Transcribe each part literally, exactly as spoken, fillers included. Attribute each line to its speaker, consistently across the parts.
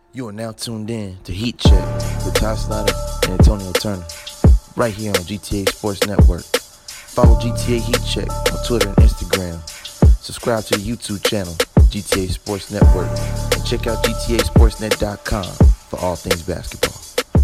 Speaker 1: You are now tuned in to Heat Check with Ty Snyder and Antonio Turner, right here on G T A Sports Network. Follow G T A Heat Check on Twitter and Instagram. Subscribe to the YouTube channel, G T A Sports Network, and check out G T A Sports Net dot com for all things basketball.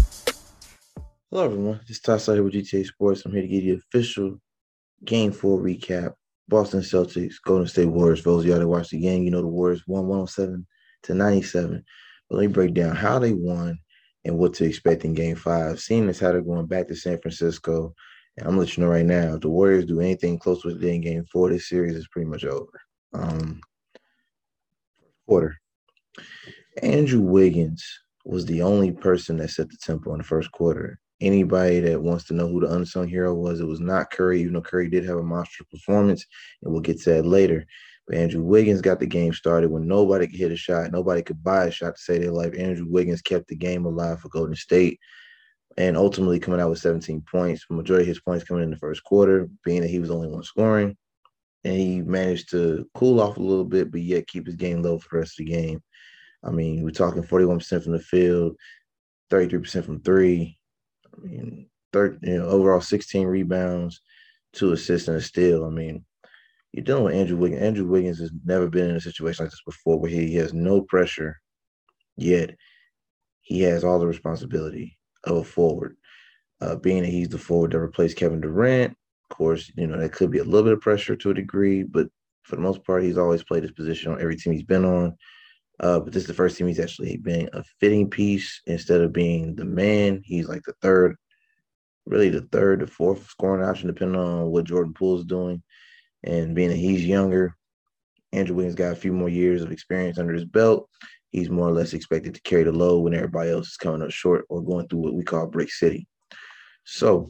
Speaker 1: Hello, everyone. This is Ty Snyder with G T A Sports. I'm here to give you the official Game four recap. Boston Celtics, Golden State Warriors. For those of y'all that watched the game, you know the Warriors won one oh seven to ninety-seven. But let me break down how they won and what to expect in Game five. Seeing as how they're going back to San Francisco, and I'm going to let you know right now, if the Warriors do anything close to it in Game four, this series is pretty much over. Um, quarter. Andrew Wiggins was the only person that set the tempo in the first quarter. Anybody that wants to know who the unsung hero was, it was not Curry, even though Curry did have a monstrous performance, and we'll get to that later. But Andrew Wiggins got the game started when nobody could hit a shot. Nobody could buy a shot to save their life. Andrew Wiggins kept the game alive for Golden State and ultimately coming out with seventeen points. The majority of his points coming in the first quarter, being that he was the only one scoring. And he managed to cool off a little bit, but yet keep his game low for the rest of the game. I mean, we're talking forty-one percent from the field, thirty-three percent from three. I mean, third, you know, overall sixteen rebounds, two assists, and a steal. I mean, you're dealing with Andrew Wiggins. Andrew Wiggins has never been in a situation like this before where he has no pressure, yet he has all the responsibility of a forward. Uh, being that he's the forward that replaced Kevin Durant, of course, you know, that could be a little bit of pressure to a degree, but for the most part, he's always played his position on every team he's been on. Uh, but this is the first team he's actually been a fitting piece instead of being the man. He's like the third, really the third, the fourth scoring option, depending on what Jordan Poole's doing. And being that he's younger, Andrew Wiggins got a few more years of experience under his belt. He's more or less expected to carry the load when everybody else is coming up short or going through what we call Brick City. So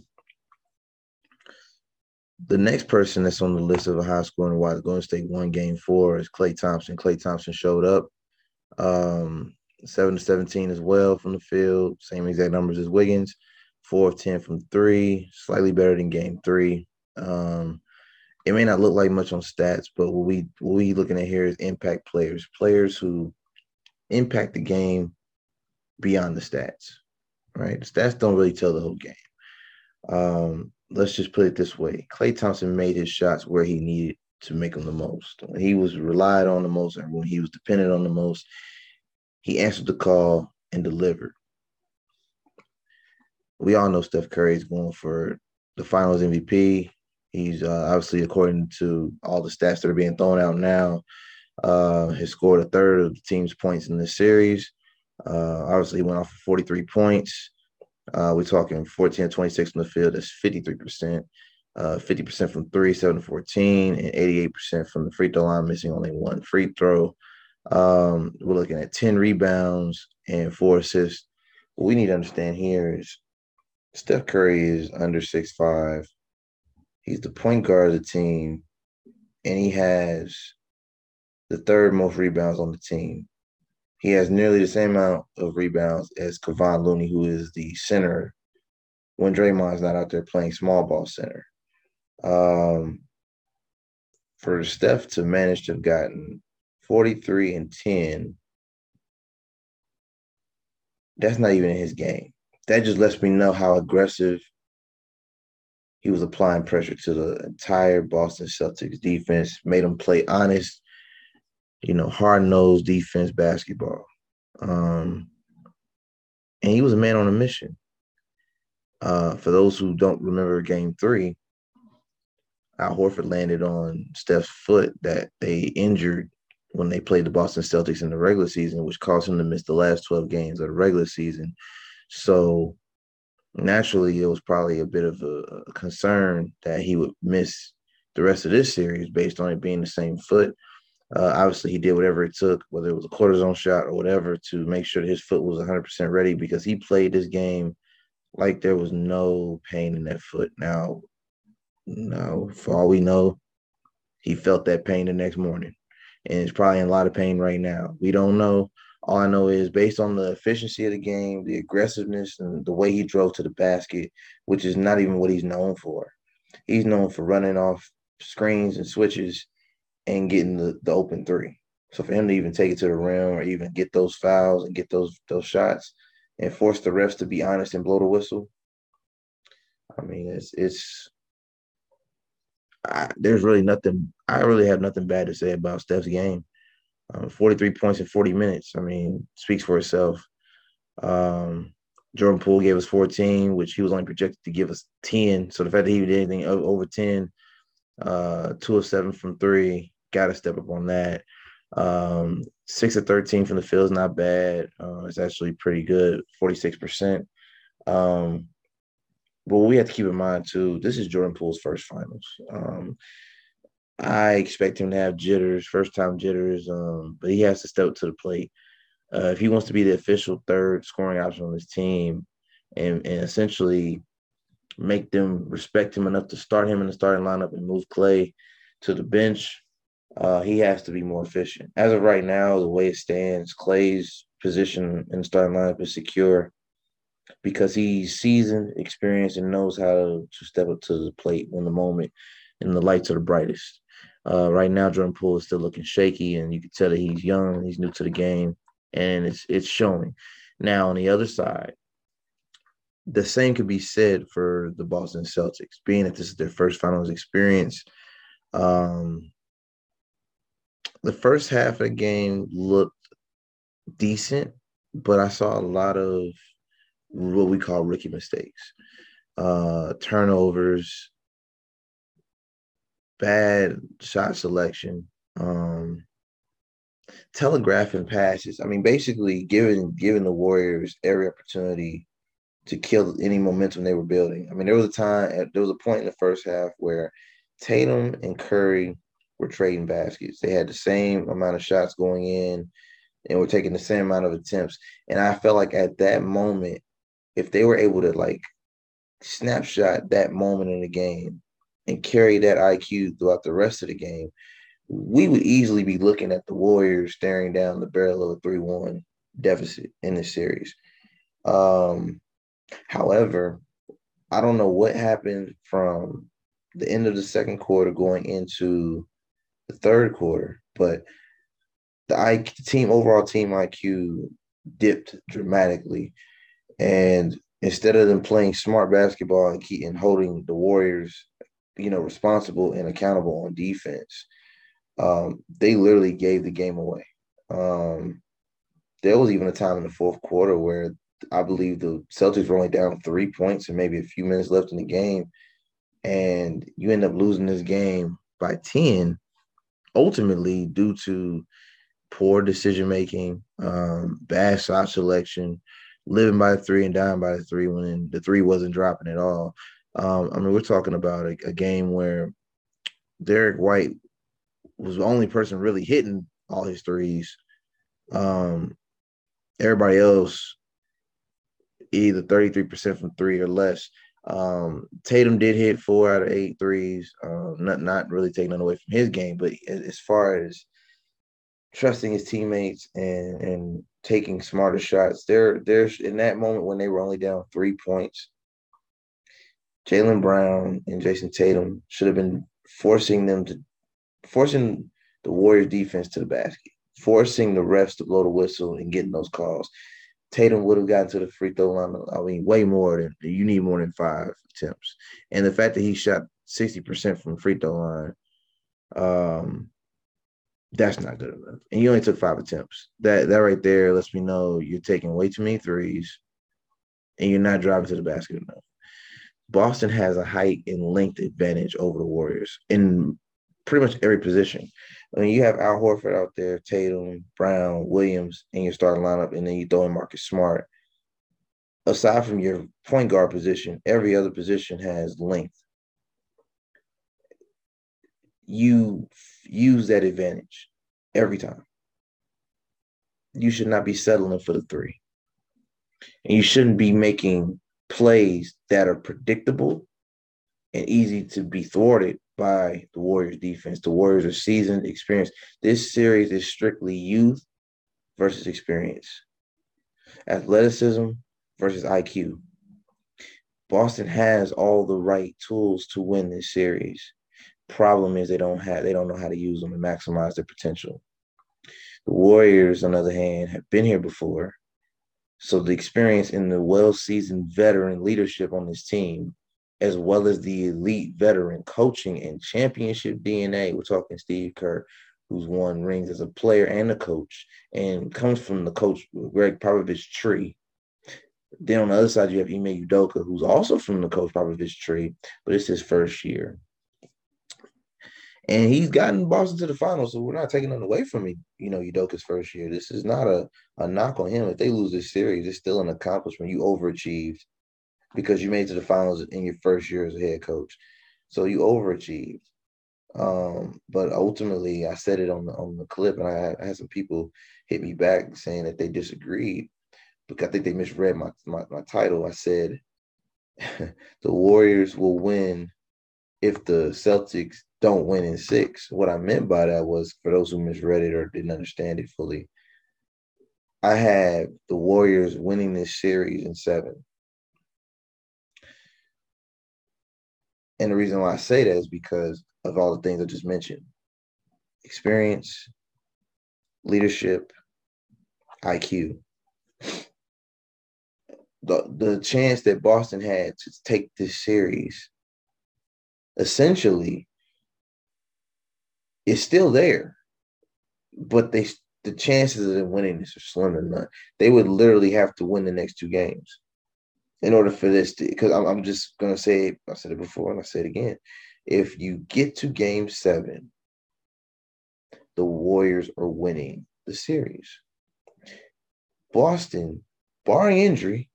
Speaker 1: the next person that's on the list of a high scoring why the Golden State won game four is Klay Thompson. Klay Thompson showed up. Um, seven to seventeen as well from the field, same exact numbers as Wiggins, four of ten from three, slightly better than game three. Um, it may not look like much on stats, but what we what we looking at here is impact players, players who impact the game beyond the stats, right? The stats don't really tell the whole game. Um, let's just put it this way. Klay Thompson made his shots where he needed to make them the most. When he was relied on the most and when he was dependent on the most, he answered the call and delivered. We all know Steph Curry is going for the finals M V P. He's uh, obviously, according to all the stats that are being thrown out now, uh, has scored a third of the team's points in this series. Uh, obviously, he went off for forty-three points. Uh, we're talking fourteen twenty-six from the field. That's fifty-three percent. Uh, fifty percent from three, seven to fourteen, and eighty-eight percent from the free throw line, missing only one free throw. Um, we're looking at ten rebounds and four assists. What we need to understand here is Steph Curry is under six five. He's the point guard of the team, and he has the third most rebounds on the team. He has nearly the same amount of rebounds as Kevon Looney, who is the center when Draymond's not out there playing small ball center. Um, for Steph to manage to have gotten forty-three and ten, that's not even in his game. That just lets me know how aggressive he was applying pressure to the entire Boston Celtics defense, made them play honest, you know, hard-nosed defense basketball. Um, and he was a man on a mission. Uh, for those who don't remember game three, Al Horford landed on Steph's foot that they injured when they played the Boston Celtics in the regular season, which caused him to miss the last twelve games of the regular season. So naturally, it was probably a bit of a, a concern that he would miss the rest of this series based on it being the same foot. Uh, obviously, he did whatever it took, whether it was a cortisone shot or whatever, to make sure that his foot was one hundred percent ready because he played this game like there was no pain in that foot. Now, now, for all we know, he felt that pain the next morning, and is probably in a lot of pain right now. We don't know. All I know is based on the efficiency of the game, the aggressiveness, and the way he drove to the basket, which is not even what he's known for. He's known for running off screens and switches and getting the, the open three. So for him to even take it to the rim or even get those fouls and get those those shots and force the refs to be honest and blow the whistle, I mean, it's it's I, there's really nothing. I really have nothing bad to say about Steph's game. Um, forty-three points in forty minutes. I mean, speaks for itself. Um, Jordan Poole gave us fourteen, which he was only projected to give us ten. So the fact that he did anything over ten, uh, two of seven from three, got to step up on that. Um, six of thirteen from the field is not bad. Uh, it's actually pretty good, forty-six percent. Um, but what we have to keep in mind too, this is Jordan Poole's first finals. Um, I expect him to have jitters, first time jitters, um, but he has to step up to the plate. Uh, if he wants to be the official third scoring option on his team and, and essentially make them respect him enough to start him in the starting lineup and move Clay to the bench, uh, he has to be more efficient. As of right now, the way it stands, Clay's position in the starting lineup is secure because he's seasoned, experienced, and knows how to, to step up to the plate when the moment and the lights are the brightest. Uh, right now, Jordan Poole is still looking shaky, and you can tell that he's young, he's new to the game, and it's it's showing. Now, on the other side, the same could be said for the Boston Celtics, being that this is their first finals experience. Um, the first half of the game looked decent, but I saw a lot of what we call rookie mistakes, uh, turnovers, bad shot selection, um, telegraphing passes. I mean, basically giving giving the Warriors every opportunity to kill any momentum they were building. I mean, there was a time, there was a point in the first half where Tatum and Curry were trading baskets. They had the same amount of shots going in and were taking the same amount of attempts. And I felt like at that moment, if they were able to like snapshot that moment in the game and carry that I Q throughout the rest of the game, we would easily be looking at the Warriors staring down the barrel of a three one deficit in this series. Um, however, I don't know what happened from the end of the second quarter going into the third quarter, but the, I, the team overall team I Q dipped dramatically. And instead of them playing smart basketball and keep and holding the Warriors, you know, responsible and accountable on defense, um, they literally gave the game away. Um, there was even a time in the fourth quarter where I believe the Celtics were only down three points and maybe a few minutes left in the game, and you end up losing this game by ten, ultimately due to poor decision making, um, bad shot selection, living by the three and dying by the three when the three wasn't dropping at all. Um, I mean, we're talking about a, a game where Derek White was the only person really hitting all his threes. Um, everybody else either thirty-three percent from three or less. Um, Tatum did hit four out of eight threes, uh, not not really taking it away from his game, but as far as trusting his teammates and and taking smarter shots, there there's in that moment when they were only down three points, Jaylen Brown and Jason Tatum should have been forcing them to forcing the Warriors defense to the basket, forcing the refs to blow the whistle and getting those calls. Tatum would have gotten to the free throw line. I mean, way more than you need more than five attempts. And the fact that he shot sixty percent from free throw line, um, that's not good enough. And you only took five attempts. That that right there lets me know you're taking way too many threes and you're not driving to the basket enough. Boston has a height and length advantage over the Warriors in pretty much every position. I mean, you have Al Horford out there, Tatum, Brown, Williams in your starting lineup, and then you throw in Marcus Smart. Aside from your point guard position, every other position has length. You use that advantage every time. You should not be settling for the three. And you shouldn't be making plays that are predictable and easy to be thwarted by the Warriors defense. The Warriors are seasoned, experienced. This series is strictly youth versus experience, athleticism versus I Q. Boston has all the right tools to win this series. Problem is they don't have they don't know how to use them and maximize their potential. The Warriors, on the other hand, have been here before. So the experience in the well-seasoned veteran leadership on this team, as well as the elite veteran coaching and championship D N A, we're talking Steve Kerr, who's won rings as a player and a coach, and comes from the coach Greg Popovich tree. Then on the other side, you have Ime Udoka, who's also from the coach Popovich tree, but it's his first year. And he's gotten Boston to the finals, so we're not taking it away from me. You know, Udoka's first year. This is not a, a knock on him. If they lose this series, it's still an accomplishment. You overachieved because you made it to the finals in your first year as a head coach. So you overachieved. Um, but ultimately, I said it on the on the clip, and I, I had some people hit me back saying that they disagreed because I think they misread my my, my title. I said the Warriors will win if the Celtics don't win in six. What I meant by that was, for those who misread it or didn't understand it fully, I had the Warriors winning this series in seven. And the reason why I say that is because of all the things I just mentioned. Experience, leadership, I Q. The, the chance that Boston had to take this series essentially is still there, but they the chances of them winning this are slim to none. They would literally have to win the next two games in order for this to, because I'm, I'm just going to say, I said it before and I say it again. If you get to game seven, the Warriors are winning the series. Boston, barring injury,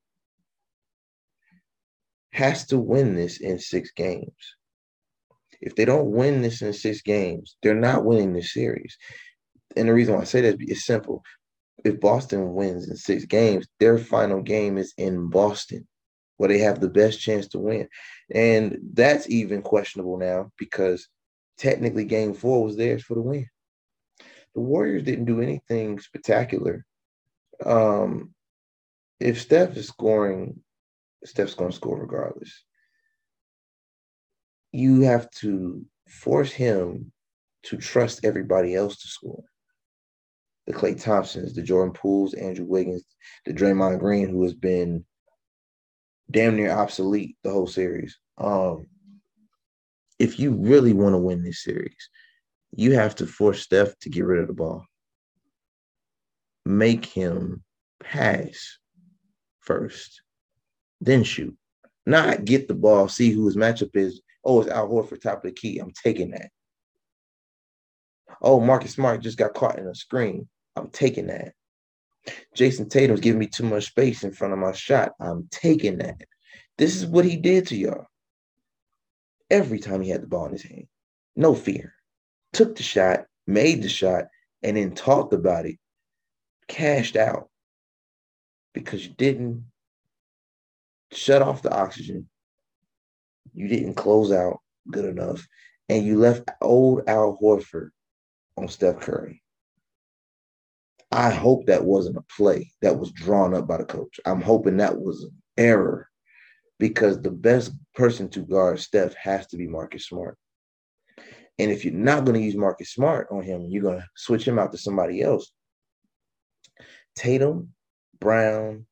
Speaker 1: has to win this in six games. If they don't win this in six games, they're not winning this series. And the reason why I say that is simple. If Boston wins in six games, their final game is in Boston, where they have the best chance to win. And that's even questionable now because technically game four was theirs for the win. The Warriors didn't do anything spectacular. Um, if Steph is scoring, Steph's going to score regardless. You have to force him to trust everybody else to score. The Klay Thompsons, the Jordan Pooles, Andrew Wiggins, the Draymond Green, who has been damn near obsolete the whole series. Um, if you really want to win this series, you have to force Steph to get rid of the ball. Make him pass first, then shoot. Not get the ball, see who his matchup is. Oh, it's Al Horford, top of the key. I'm taking that. Oh, Marcus Smart just got caught in a screen. I'm taking that. Jason Tatum's giving me too much space in front of my shot. I'm taking that. This is what he did to y'all. Every time he had the ball in his hand. No fear. Took the shot, made the shot, and then talked about it. Cashed out. Because you didn't shut off the oxygen. You didn't close out good enough. And you left old Al Horford on Steph Curry. I hope that wasn't a play that was drawn up by the coach. I'm hoping that was an error because the best person to guard Steph has to be Marcus Smart. And if you're not going to use Marcus Smart on him, you're going to switch him out to somebody else. Tatum, Brown,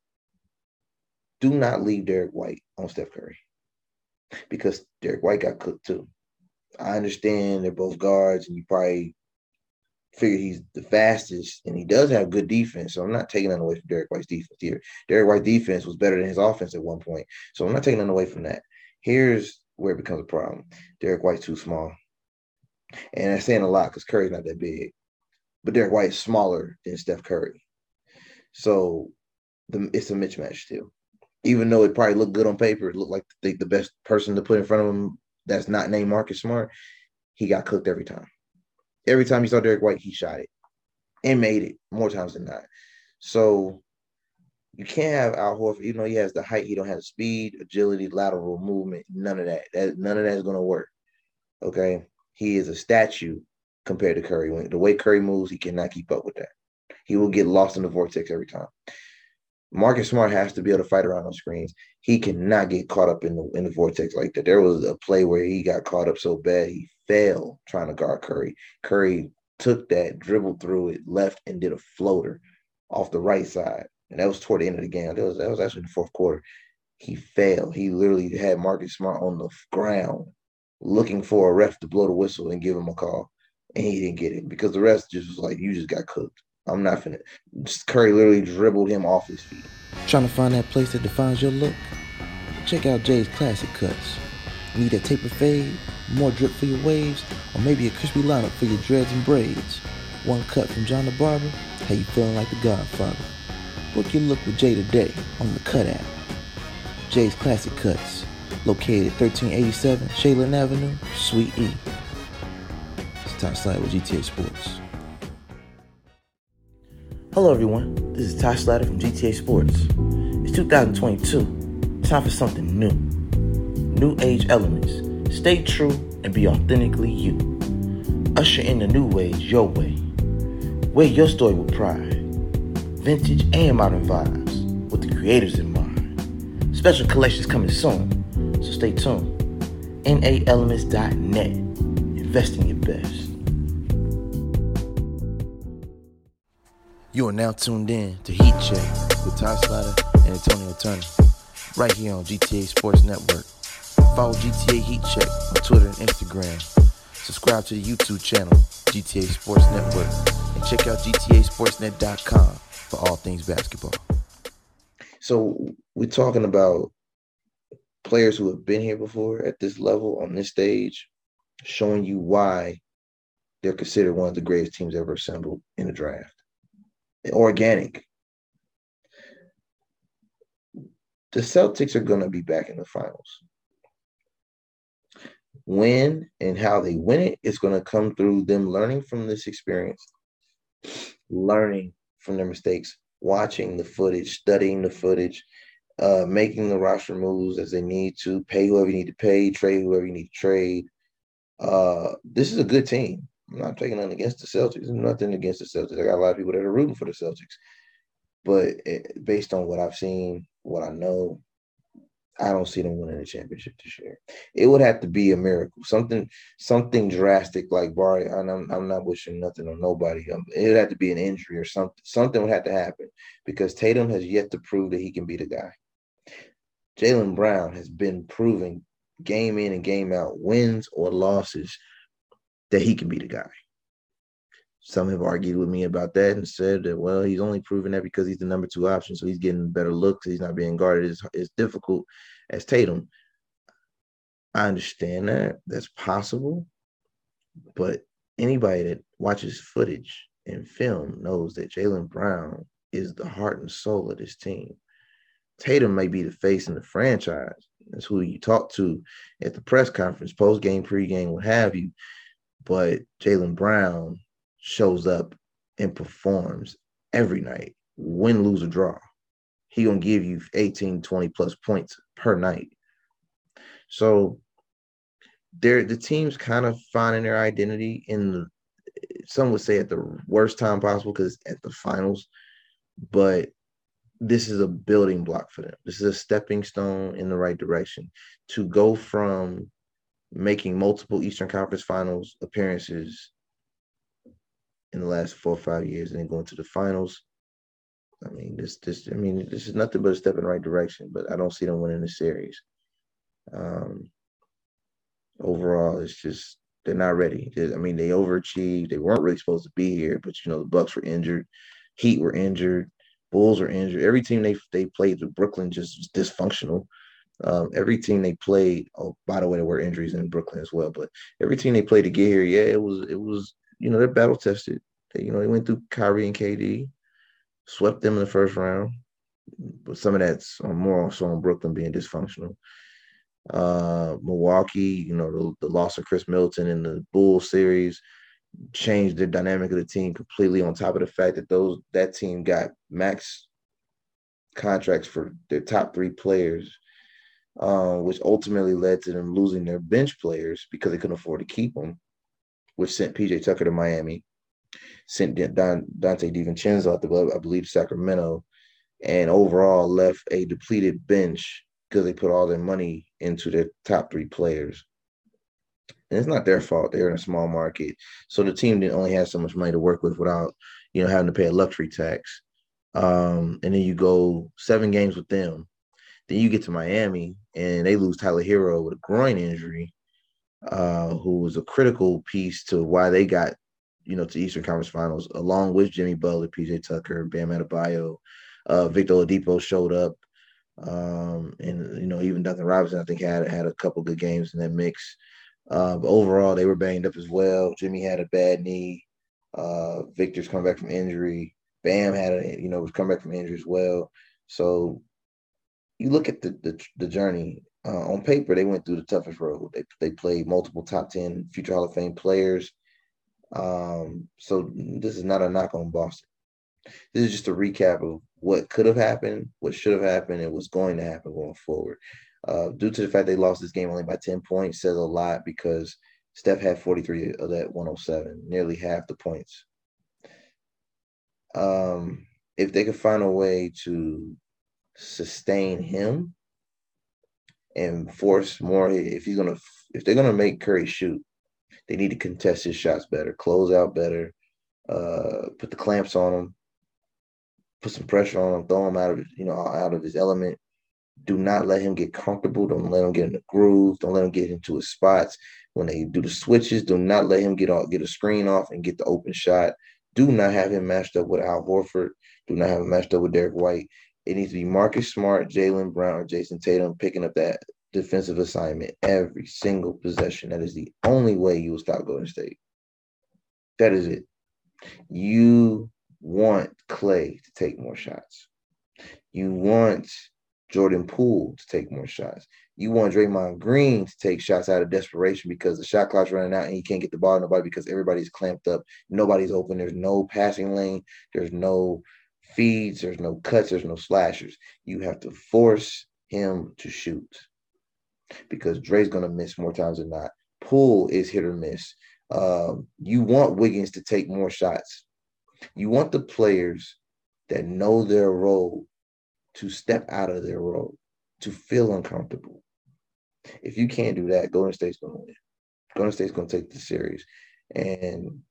Speaker 1: do not leave Derek White on Steph Curry because Derek White got cooked too. I understand they're both guards and you probably figure he's the fastest and he does have good defense. So I'm not taking that away from Derek White's defense here. Derek White's defense was better than his offense at one point. So I'm not taking that away from that. Here's where it becomes a problem. Derek White's too small. And I'm saying a lot because Curry's not that big. But Derek White is smaller than Steph Curry. So the, it's a mismatch still. Even though it probably looked good on paper, it looked like the, the best person to put in front of him that's not named Marcus Smart, he got cooked every time. Every time you saw Derek White, he shot it and made it more times than not. So you can't have Al Horford, even though he has the height, he don't have the speed, agility, lateral movement, none of that. that none of that is going to work, okay? He is a statue compared to Curry. When, the way Curry moves, he cannot keep up with that. He will get lost in the vortex every time. Marcus Smart has to be able to fight around those screens. He cannot get caught up in the in the vortex like that. There was a play where he got caught up so bad he fell trying to guard Curry. Curry took that, dribbled through it, left, and did a floater off the right side. And that was toward the end of the game. That was that was actually the fourth quarter. He failed. He literally had Marcus Smart on the ground looking for a ref to blow the whistle and give him a call. And he didn't get it because the rest just was like, you just got cooked. I'm not finna. Just Curry literally dribbled him off his feet.
Speaker 2: Trying to find that place that defines your look? Check out Jay's Classic Cuts. Need a taper fade, more drip for your waves, or maybe a crispy lineup for your dreads and braids? One cut from John the Barber? How you feeling like the Godfather? Book your look with Jay today on the Cut app. Jay's Classic Cuts, located at thirteen eighty-seven Shaylin Avenue, Suite E. It's Ty Slatter with G T A Sports.
Speaker 1: Hello everyone, this is Ty Slatter from G T A Sports. It's two thousand twenty-two, time for something new. New age elements. Stay true and be authentically you. Usher in the new ways your way. Wear your story with pride. Vintage and modern vibes with the creators in mind. Special collections coming soon, so stay tuned. N A elements dot net. Invest in your best.
Speaker 2: You are now tuned in to Heat Check with Ty Slatter and Antonio Turner, right here on G T A Sports Network. Follow G T A Heat Check on Twitter and Instagram. Subscribe to the YouTube channel, G T A Sports Network, and check out G T A sports net dot com for all things basketball.
Speaker 1: So we're talking about players who have been here before at this level, on this stage, showing you why they're considered one of the greatest teams ever assembled in the draft. Organic. The Celtics are going to be back in the finals. When and how they win it is going to come through them learning from this experience, learning from their mistakes, watching the footage, studying the footage, uh, making the roster moves as they need to, pay whoever you need to pay, trade whoever you need to trade. Uh, this is a good team. I'm not taking nothing against the Celtics. There's nothing against the Celtics. I got a lot of people that are rooting for the Celtics. But it, based on what I've seen, what I know, I don't see them winning the championship this year. It would have to be a miracle, something, something drastic like Barry. And I'm, I'm not wishing nothing on nobody. Um, it would have to be an injury or something. Something would have to happen because Tatum has yet to prove that he can be the guy. Jaylen Brown has been proving game in and game out, wins or losses, that he can be the guy. Some have argued with me about that and said that, well, he's only proven that because he's the number two option, so he's getting better looks. He's not being guarded as, as difficult as Tatum. I understand that. That's possible. But anybody that watches footage and film knows that Jaylen Brown is the heart and soul of this team. Tatum may be the face in the franchise. That's who you talk to at the press conference, post-game, pre-game, what have you. But Jaylen Brown shows up and performs every night, win, lose, or draw. He gonna give you eighteen, twenty plus points per night. So they're, the team's kind of finding their identity in the, some would say at the worst time possible because at the finals, but this is a building block for them. This is a stepping stone in the right direction to go from making multiple Eastern Conference Finals appearances in the last four or five years and then going to the finals. I mean, this, this, I mean, this is nothing but a step in the right direction, but I don't see them winning the series. Um, overall, it's just, they're not ready. I mean, they overachieved. They weren't really supposed to be here, but, you know, the Bucks were injured. Heat were injured. Bulls were injured. Every team they they played with Brooklyn just was dysfunctional. Um, every team they played, oh, by the way, there were injuries in Brooklyn as well, but every team they played to get here, yeah, it was, it was, you know, they're battle tested. They, you know, they went through Kyrie and K D, swept them in the first round, but some of that's more also on Brooklyn being dysfunctional. Uh, Milwaukee, you know, the, the loss of Chris Middleton in the Bulls series changed the dynamic of the team completely, on top of the fact that those that team got max contracts for their top three players, uh, which ultimately led to them losing their bench players because they couldn't afford to keep them, which sent P J Tucker to Miami, sent Don, Dante DiVincenzo out to, I believe, Sacramento, and overall left a depleted bench because they put all their money into their top three players. And it's not their fault. They're in a small market. So the team didn't only have so much money to work with without, you know, having to pay a luxury tax. Um, and then you go seven games with them. Then you get to Miami and they lose Tyler Hero with a groin injury, uh, who was a critical piece to why they got, you know, to Eastern Conference Finals, along with Jimmy Butler, P J Tucker, Bam Adebayo. Uh, Victor Oladipo showed up. Um, and, you know, even Duncan Robinson, I think, had had a couple good games in that mix. Uh, but overall, they were banged up as well. Jimmy had a bad knee. Uh, Victor's come back from injury. Bam had a, you know, was coming back from injury as well. So you look at the the, the journey. Uh, on paper, they went through the toughest road. They they played multiple top ten future Hall of Fame players. Um, so this is not a knock on Boston. This is just a recap of what could have happened, what should have happened, and what's going to happen going forward. Uh, due to the fact they lost this game only by ten points says a lot because Steph had forty-three of that one oh seven, nearly half the points. Um, if they could find a way to sustain him and force more, if he's gonna, if they're gonna make Curry shoot, they need to contest his shots better, close out better, uh, put the clamps on him, put some pressure on him, throw him out of you know out of his element. Do not let him get comfortable. Don't let him get in the groove. Don't let him get into his spots. When they do the switches, do not let him get off, get a screen off and get the open shot. Do not have him matched up with Al Horford. Do not have him matched up with Derek White. It needs to be Marcus Smart, Jaylen Brown, or Jason Tatum picking up that defensive assignment every single possession. That is the only way you will stop Golden State. That is it. You want Clay to take more shots. You want Jordan Poole to take more shots. You want Draymond Green to take shots out of desperation because the shot clock's running out and he can't get the ball to nobody because everybody's clamped up. Nobody's open. There's no passing lane. There's no feeds. There's no cuts. There's no slashers. You have to force him to shoot because Dre's going to miss more times than not. Poole is hit or miss. Um, you want Wiggins to take more shots. You want the players that know their role to step out of their role, to feel uncomfortable. If you can't do that, Golden State's going to win. Golden State's going to take the series. And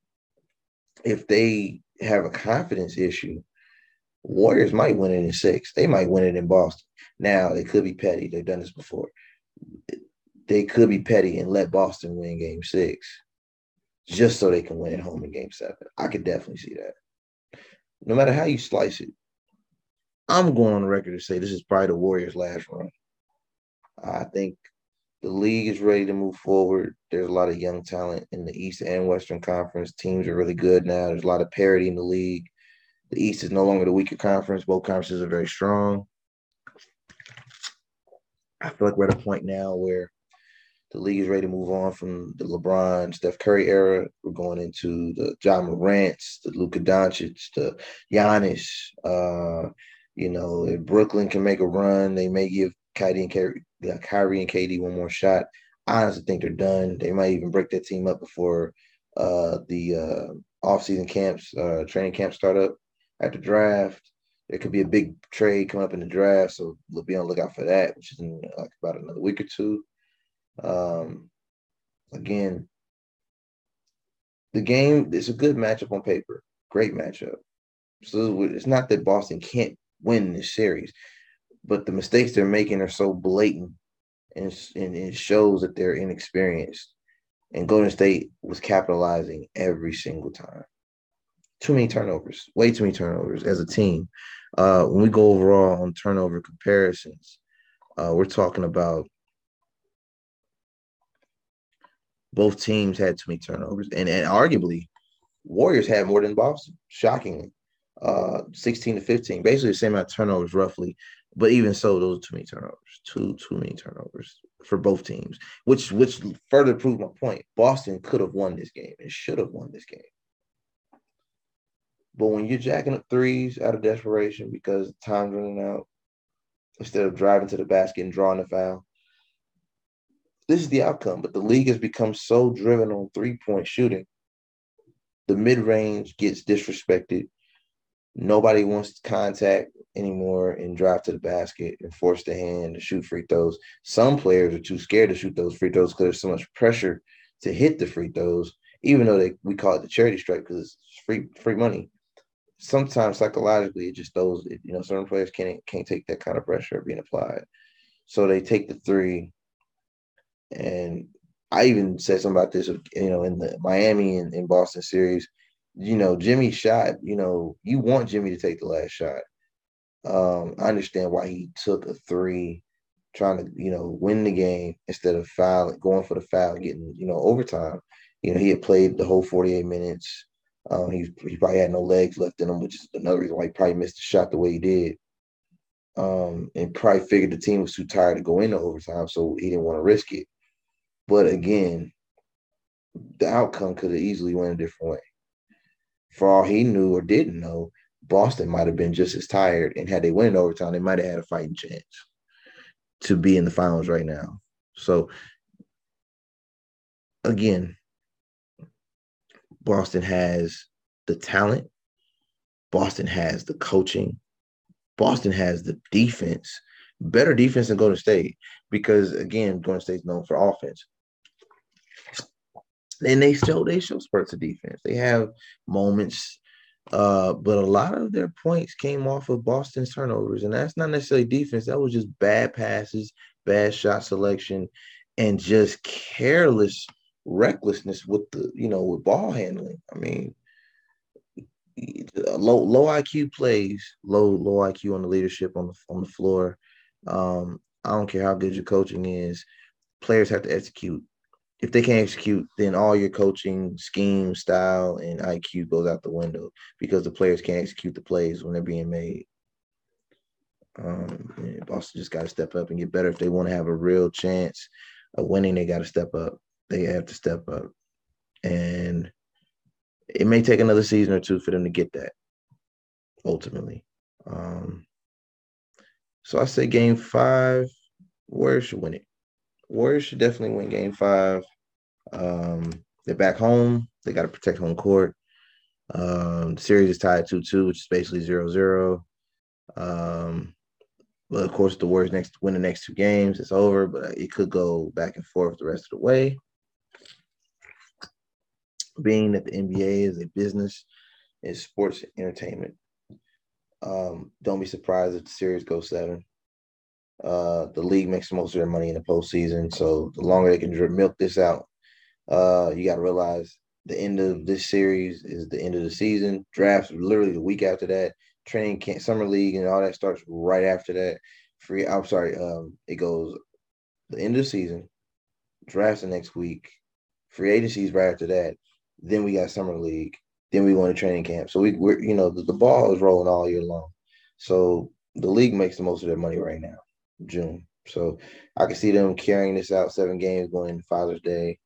Speaker 1: if they have a confidence issue, Warriors might win it in six. They might win it in Boston. Now, they could be petty. They've done this before. They could be petty and let Boston win game six just so they can win at home in game seven. I could definitely see that. No matter how you slice it, I'm going on the record to say this is probably the Warriors' last run. I think the league is ready to move forward. There's a lot of young talent in the East and Western Conference. Teams are really good now. There's a lot of parity in the league. The East is no longer the weaker conference. Both conferences are very strong. I feel like we're at a point now where the league is ready to move on from the LeBron, Steph Curry era. We're going into the Ja Morants, the Luka Doncic, the Giannis. Uh, you know, if Brooklyn can make a run, they may give Kyrie and Kyrie, Kyrie and K D one more shot. I honestly think they're done. They might even break that team up before uh, the uh, offseason camps, uh, training camps start up at the draft. There could be a big trade coming up in the draft, so we'll be on the lookout for that, which is in like about another week or two. Um, again, the game is a good matchup on paper. Great matchup. So it's not that Boston can't win this series, but the mistakes they're making are so blatant, and, and it shows that they're inexperienced. And Golden State was capitalizing every single time. Too many turnovers, way too many turnovers as a team. Uh, when we go overall on turnover comparisons, uh, we're talking about both teams had too many turnovers, and, and arguably, Warriors had more than Boston, shockingly, uh, sixteen to fifteen, basically the same amount of turnovers roughly. But even so, those are too many turnovers, too too many turnovers for both teams, which which further proved my point. Boston could have won this game and should have won this game. But when you're jacking up threes out of desperation because time's running out, instead of driving to the basket and drawing a foul, this is the outcome. But the league has become so driven on three-point shooting. The mid-range gets disrespected. Nobody wants contact anymore and drive to the basket and force the hand to shoot free throws. Some players are too scared to shoot those free throws because there's so much pressure to hit the free throws, even though they we call it the charity stripe because it's free free money. Sometimes psychologically, it just those you know certain players can't can't take that kind of pressure being applied, so they take the three. And I even said something about this, you know, in the Miami and, and Boston series. You know, Jimmy shot. You know, you want Jimmy to take the last shot. Um, I understand why he took a three, trying to you know win the game instead of foul, going for the foul, getting you know overtime. You know, he had played the whole forty-eight minutes. Um, he he probably had no legs left in him, which is another reason why he probably missed the shot the way he did. Um, and probably figured the team was too tired to go into overtime, so he didn't want to risk it. But again, the outcome could have easily went a different way. For all he knew or didn't know, Boston might have been just as tired, and had they went in overtime, they might have had a fighting chance to be in the finals right now. So, again, Boston has the talent. Boston has the coaching. Boston has the defense, better defense than Golden State, because, again, Golden State's known for offense. And they show they show spurts of defense. They have moments, uh, but a lot of their points came off of Boston's turnovers, and that's not necessarily defense. That was just bad passes, bad shot selection, and just careless recklessness with the you know with ball handling. I mean, low low I Q plays, low low I Q on the leadership on the on the floor. Um, I don't care how good your coaching is, players have to execute. If they can't execute, then all your coaching scheme, style, and I Q goes out the window because the players can't execute the plays when they're being made. Um, Boston just got to step up and get better. If they want to have a real chance of winning, they got to step up. They have to step up. And it may take another season or two for them to get that, ultimately. Um, so I say game five, Warriors should win it. Warriors should definitely win game five. Um, they're back home. They got to protect home court. Um, the series is tied two two, which is basically zero zero. Um, but, of course, the Warriors next win the next two games. It's over, but it could go back and forth the rest of the way. Being that the N B A is a business, is sports entertainment. Um, don't be surprised if the series goes seven. Uh, the league makes most of their money in the postseason, so the longer they can milk this out, uh, you got to realize the end of this series is the end of the season. Drafts literally the week after that. Training camp, summer league, and all that starts right after that. Free, I'm sorry, um, it goes the end of the season, drafts the next week, free agencies right after that. Then we got summer league. Then we go into training camp. So we, we're, you know, the, the ball is rolling all year long. So the league makes the most of their money right now. June. So I can see them carrying this out seven games going into Father's Day.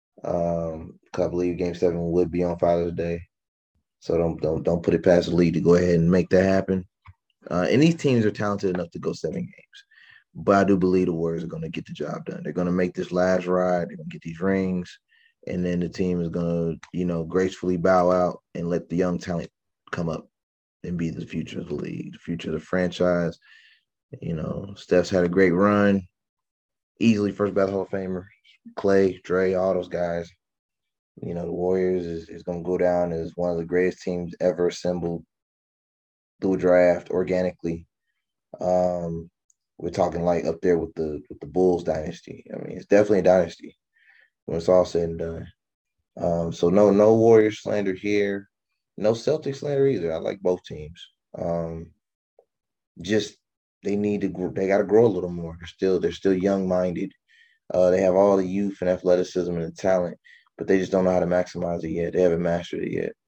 Speaker 1: Um, I believe game seven would be on Father's Day. So don't don't don't put it past the league to go ahead and make that happen. Uh, and these teams are talented enough to go seven games. But I do believe the Warriors are going to get the job done. They're going to make this last ride. They're going to get these rings. And then the team is going to, you know, gracefully bow out and let the young talent come up and be the future of the league, the future of the franchise. You know, Steph's had a great run, easily first ballot Hall of Famer. Clay, Dre, all those guys. You know, the Warriors is, is going to go down as one of the greatest teams ever assembled through a draft organically. Um, we're talking like up there with the with the Bulls dynasty. I mean, it's definitely a dynasty when it's all said and done. Um, so no, no Warriors slander here, no Celtics slander either. I like both teams. Um, just they need to they got to grow a little more. They're still they're still young minded. Uh, they have all the youth and athleticism and the talent, but they just don't know how to maximize it yet. They haven't mastered it yet.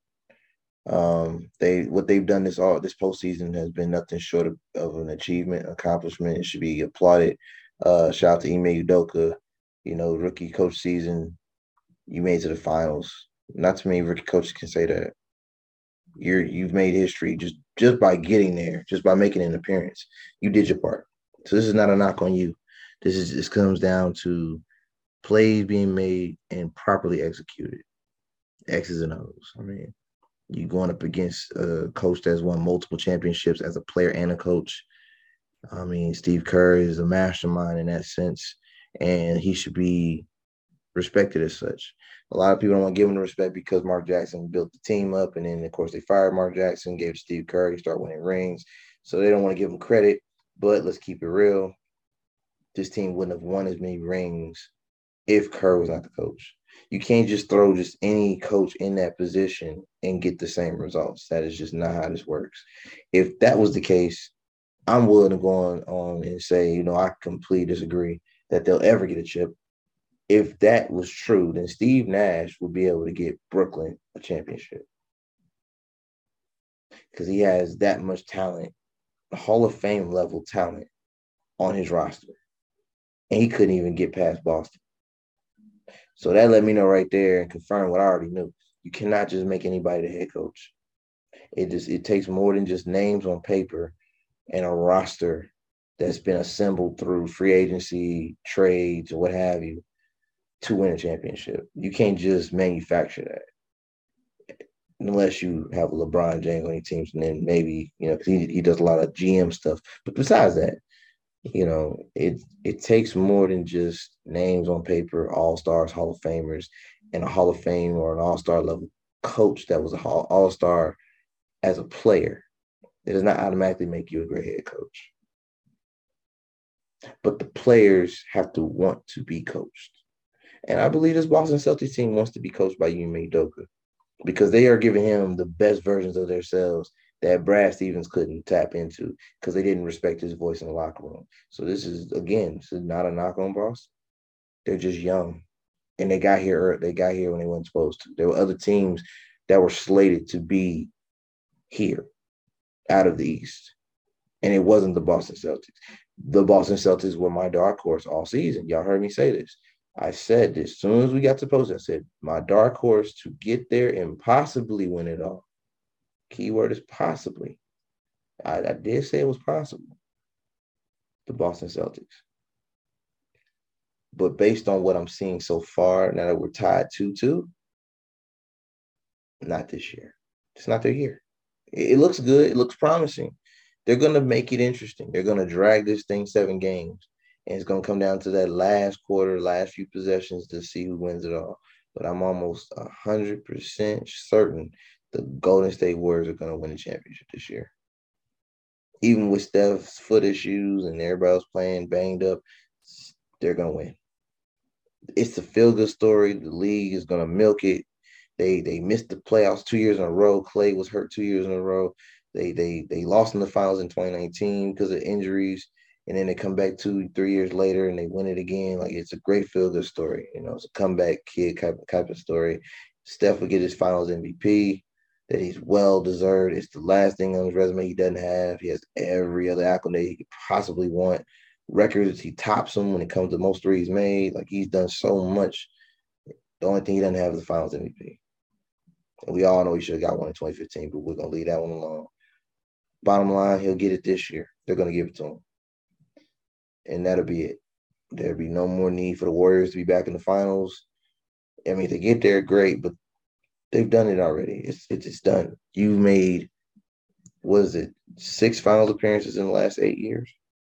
Speaker 1: Um, they what they've done this all this postseason has been nothing short of, of an achievement, accomplishment. It should be applauded. Uh, shout out to Ime Udoka. You know, rookie coach season, you made it to the finals. Not too many rookie coaches can say that. You're you've made history just just by getting there, just by making an appearance. You did your part. So this is not a knock on you. This is this comes down to plays being made and properly executed. X's and O's. I mean, You going up against a coach that's won multiple championships as a player and a coach. I mean, Steve Kerr is a mastermind in that sense, and he should be respected as such. A lot of people don't want to give him the respect because Mark Jackson built the team up, and then of course they fired Mark Jackson, gave Steve Kerr, he started winning rings, so they don't want to give him credit. But let's keep it real: this team wouldn't have won as many rings if Kerr was not the coach. You can't just throw just any coach in that position and get the same results. That is just not how this works. If that was the case, I'm willing to go on, on and say, you know, I completely disagree that they'll ever get a chip. If that was true, then Steve Nash would be able to get Brooklyn a championship because he has that much talent, Hall of Fame level talent on his roster, and he couldn't even get past Boston. So that let me know right there and confirm what I already knew. You cannot just make anybody the head coach. It just it takes more than just names on paper and a roster that's been assembled through free agency, trades, or what have you to win a championship. You can't just manufacture that unless you have a LeBron James on your teams, and then maybe, you know, because he, he does a lot of G M stuff. But besides that, you know, it it takes more than just names on paper, all-stars, Hall of Famers, and a Hall of Fame or an all-star level coach that was an all-star as a player. It does not automatically make you a great head coach. But the players have to want to be coached. And I believe this Boston Celtics team wants to be coached by Ime Udoka because they are giving him the best versions of themselves that Brad Stevens couldn't tap into because they didn't respect his voice in the locker room. So this is, again, this is not a knock on Boston. They're just young. And they got here they got here when they weren't supposed to. There were other teams that were slated to be here out of the East. And it wasn't the Boston Celtics. The Boston Celtics were my dark horse all season. Y'all heard me say this. I said this as soon as we got to post. I said, my dark horse to get there and possibly win it all. Keyword is possibly. I, I did say it was possible. The Boston Celtics. But based on what I'm seeing so far, now that we're tied two two, not this year. It's not their year. It, it looks good. It looks promising. They're going to make it interesting. They're going to drag this thing seven games. And it's going to come down to that last quarter, last few possessions to see who wins it all. But I'm almost one hundred percent certain the Golden State Warriors are going to win the championship this year. Even with Steph's foot issues and everybody else playing banged up, they're going to win. It's a feel-good story. The league is going to milk it. They they missed the playoffs two years in a row. Clay was hurt two years in a row. They they they lost in the finals in twenty nineteen because of injuries. And then they come back two, three years later and they win it again. Like, it's a great feel-good story. You know, it's a comeback kid type, type of story. Steph will get his finals M V P that he's well-deserved. It's the last thing on his resume he doesn't have. He has every other accolade he could possibly want. Records, he tops them when it comes to most threes made. Like, he's done so much. The only thing he doesn't have is the finals M V P. And we all know he should have got one in twenty fifteen, but we're going to leave that one alone. Bottom line, he'll get it this year. They're going to give it to him. And that'll be it. There'll be no more need for the Warriors to be back in the finals. I mean, if they get there, great, but they've done it already. It's it's, it's done. You've made, what is it, six finals appearances in the last eight years?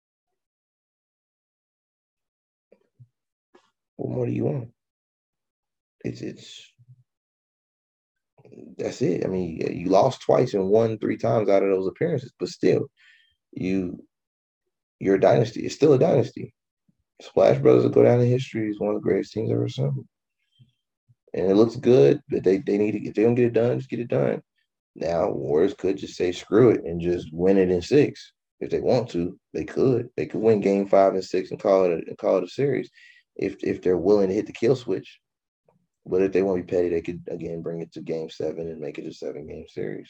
Speaker 1: What more do you want? It's it's that's it. I mean, you lost twice and won three times out of those appearances, but still, you you're a dynasty. It's still a dynasty. Splash Brothers will go down in history as one of the greatest teams ever assembled. And it looks good, but they, they need to, if they don't get it done, just get it done. Now, Warriors could just say screw it and just win it in six. If they want to, they could. They could win game five and six and call it a, and call it a series if if they're willing to hit the kill switch. But if they want to be petty, they could, again, bring it to game seven and make it a seven-game series.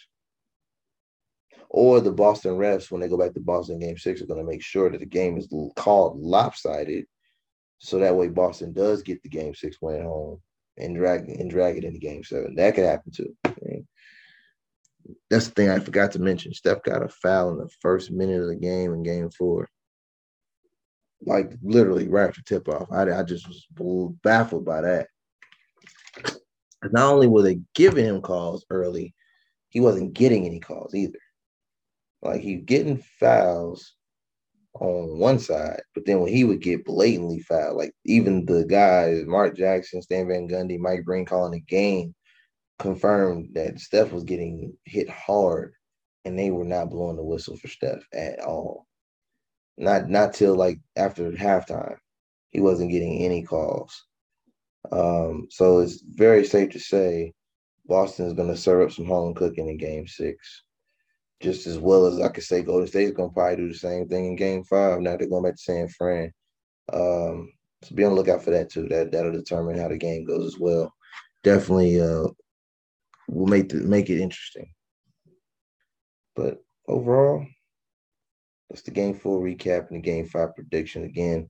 Speaker 1: Or the Boston refs, when they go back to Boston game six, are going to make sure that the game is called lopsided, so that way Boston does get the game six win at home and drag and drag it into game seven. That could happen too. I mean, that's the thing I forgot to mention. Steph got a foul in the first minute of the game in game four. Like, literally right after tip-off. I, I just was baffled by that. Not only were they giving him calls early,
Speaker 3: he wasn't getting any calls either. Like, he getting fouls on one side, but then when he would get blatantly fouled, like even the guys, Mark Jackson, Stan Van Gundy, Mike Breen calling the game, confirmed that Steph was getting hit hard, and they were not blowing the whistle for Steph at all. Not not till like after halftime, he wasn't getting any calls. Um, so it's very safe to say Boston is going to serve up some home cooking in Game Six, just as well as I could say Golden State's going to probably do the same thing in Game Five. Now they're going back to San Fran. Um, so be on the lookout for that too. That that'll determine how the game goes as well. Definitely, uh, will make the, make it interesting. But overall, that's the Game Four recap and the Game Five prediction. Again,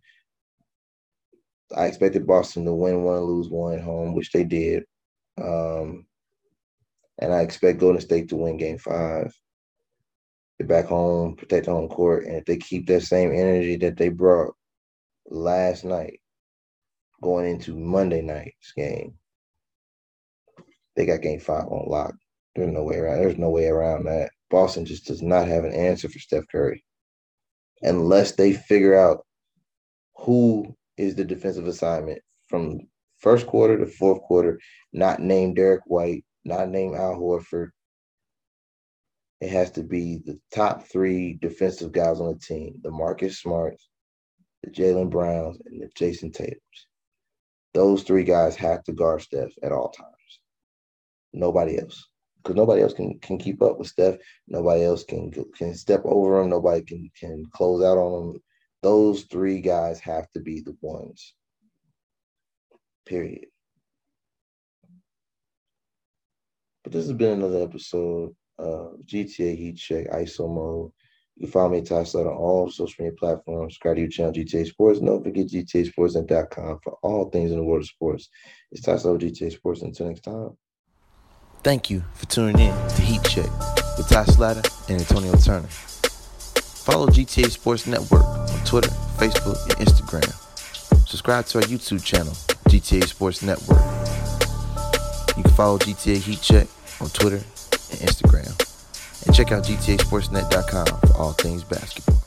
Speaker 3: I expected Boston to win one, lose one at home, which they did. Um, and I expect Golden State to win Game Five. Get back home, protect home court, and if they keep that same energy that they brought last night going into Monday night's game, they got Game Five on lock. There's no way around. There's no way around that. Boston just does not have an answer for Steph Curry unless they figure out who is the defensive assignment from first quarter to fourth quarter, not named Derek White, not named Al Horford. It has to be the top three defensive guys on the team, the Marcus Smarts, the Jaylen Browns, and the Jason Tatums. Those three guys have to guard Steph at all times. Nobody else. Because nobody else can, can keep up with Steph. Nobody else can can step over him. Nobody can, can close out on him. Those three guys have to be the ones. Period. But this has been another episode of G T A Heat Check I S O Mode. You can follow me at Ty Slaughter on all social media platforms. Subscribe to your channel, G T A Sports. And don't forget G T A Sports net dot com for all things in the world of sports. It's Ty Slaughter, G T A Sports. Until next time.
Speaker 1: Thank you for tuning in to Heat Check with Ty Slatter and Antonio Turner. Follow G T A Sports Network on Twitter, Facebook, and Instagram. Subscribe to our YouTube channel, G T A Sports Network. You can follow G T A Heat Check on Twitter and Instagram. And check out G T A Sports net dot com for all things basketball.